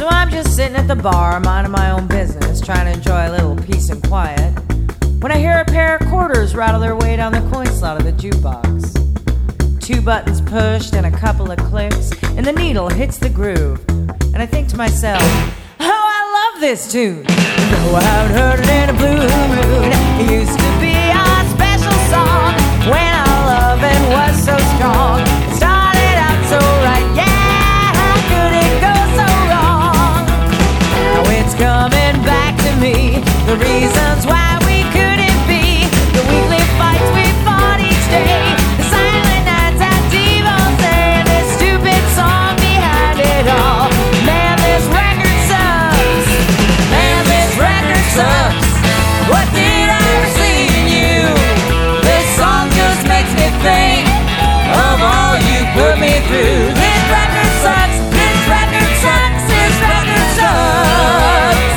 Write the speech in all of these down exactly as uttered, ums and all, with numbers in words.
So I'm just sitting at the bar, minding my own business, trying to enjoy a little peace and quiet, when I hear a pair of quarters rattle their way down the coin slot of the jukebox. Two buttons pushed and a couple of clicks, and the needle hits the groove. And I think to myself, oh, I love this tune. Though I haven't heard it in a blue moon, it used to be our special song. When our loving was so strong, it started out so right. Yeah, how could it go so wrong? Now it's coming back to me, the reasons why we couldn't be, the weekly fights we fought each day, the silent nights at Devo's Day, and this stupid song behind it all. Man, this record sucks. Man, this record sucks. What did I ever see in you? This song just makes me think of all you put me through. This record sucks. This record sucks. This record sucks.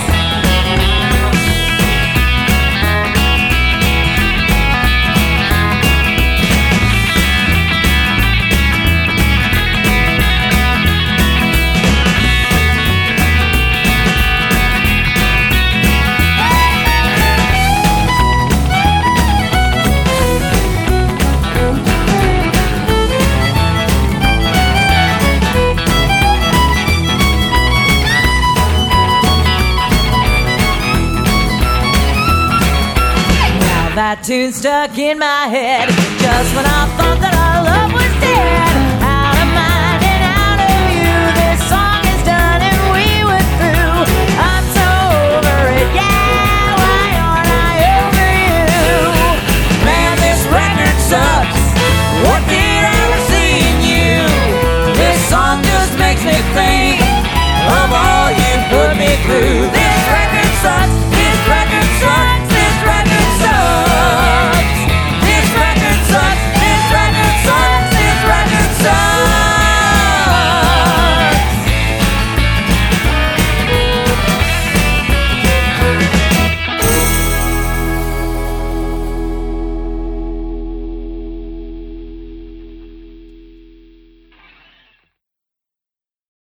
That tune stuck in my head just when I thought